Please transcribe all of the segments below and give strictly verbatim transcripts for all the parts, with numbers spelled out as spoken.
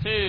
two.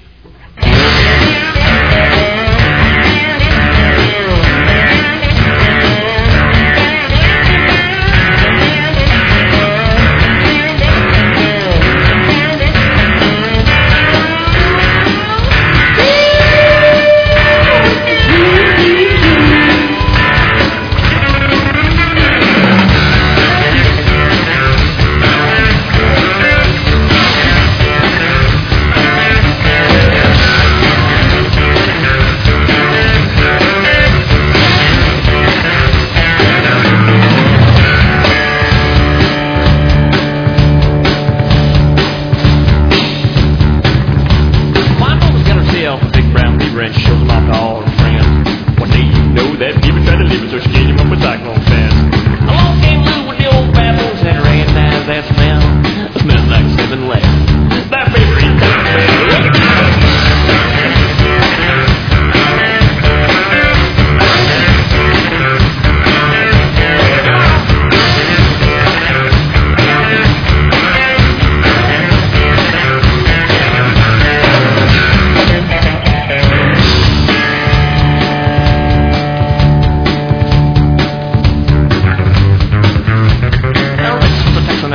And shows them off to all her friends. One day you know that people try to live it, so she gave him up with cyclone fast. Along came Lou with the old baboons and recognize that smell. It smells like seven laughs. My favorite cocktail.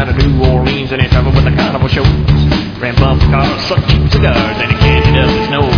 And he traveled with the carnival shows. Ran bumper cars, sucked cheap cigars, and he candied up his nose.